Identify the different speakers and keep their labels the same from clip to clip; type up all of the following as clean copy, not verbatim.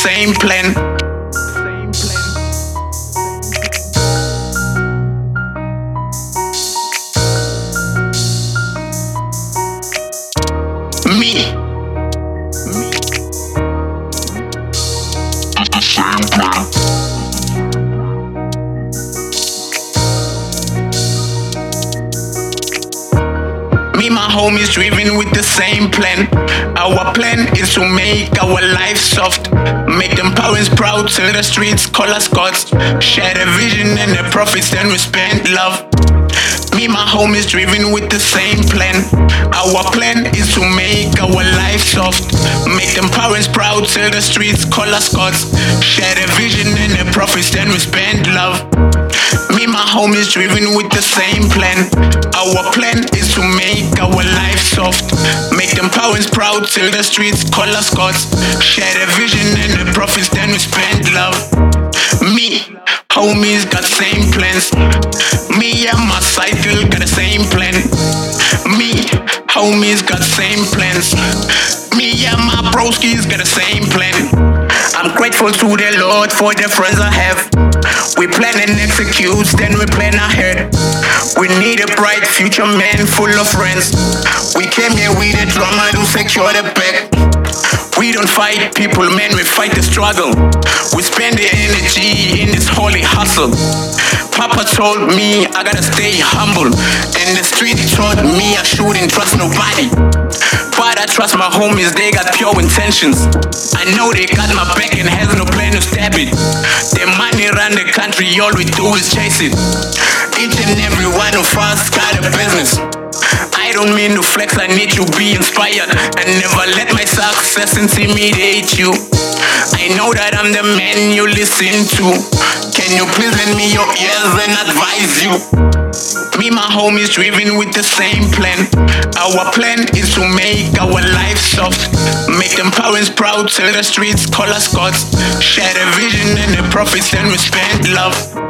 Speaker 1: same plan. Me. The same plan. Me, my homies driven with the same plan. Our plan is to make our life soft, make them parents proud till the streets call us gods. Share the vision and the profits, then we spend love. Me, my homies driven with the same plan. Our plan is to make our life soft, make them parents proud till the streets call us gods. Share the vision and the profits, then we spend love. Me, my homies driven with the same plan. Our plan is to make our life soft, make them parents proud till the streets call us gods. Share the vision and the profits, then we spend love. Me, homies got same plans. Me and my cycle got the same plan. Me, homies got same plans. Me and my broskies got the same plan. I'm grateful to the Lord for the friends I have. We plan and execute, then we plan ahead. We need a bright future, man, full of friends. We came here with a drama to secure the bag. We don't fight people, man, we fight the struggle. We spend the energy in this holy hustle. Papa told me I gotta stay humble, and the street taught me I shouldn't trust nobody. But I trust my homies, they got pure intentions. I know they got my back and has no plan to stab it. The money run the country, all we do is chase it. Each and every one of us got a business. I don't mean to flex, I need to be inspired and never let my success intimidate you. I know that I'm the man you listen to. Can you please lend me your ears and advise you? Me, my homies driven with the same plan. Our plan is to make our life soft, make them parents proud till the streets call us gods. Share the vision and the profits, then we spend love.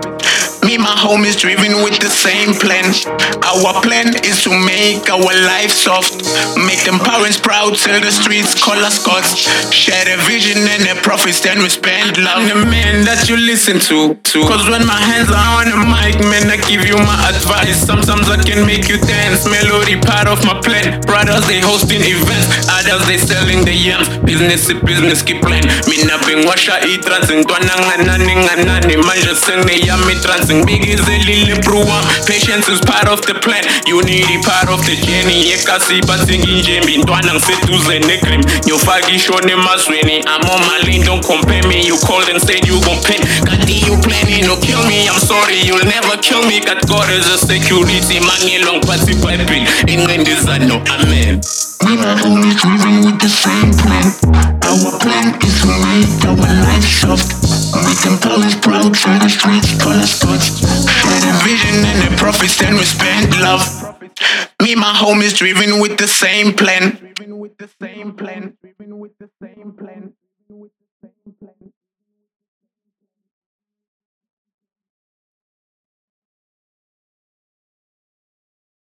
Speaker 1: Me, my homies driven with the same plan. Our plan is to make our life soft, make them parents proud till the streets call us gods. Share the vision and the profits, then we spend love. I'm the man that you listen to. Cause when my hands are on the mic, man, I give you my advice. Sometimes I can make you dance. Melody part of my plan. Brothers, they hosting events. Others, they selling the yams. Business keep plan. Mina bing washa e-trans. Ntwana nganani. Manja sing the yummy trans. Big is a little brewer. Patience is part of the plan. Unity part of the journey. Yekasi batingi njembi. Ntwana nsetuze nekrim. Nyofagi shone masweni. I'm on my lane, don't compare me. You called and said you gon' pay. Kati you planning to kill me. I'm sorry, you'll never kill me. Got God as a security. Money long party piping. In no amen.
Speaker 2: We my homies living with the same plan. Our plan is to make our life soft, make them police proud till the streets call us gods.
Speaker 1: Share the vision and the profits, then we spend love. Me, my homies driven with the same plan.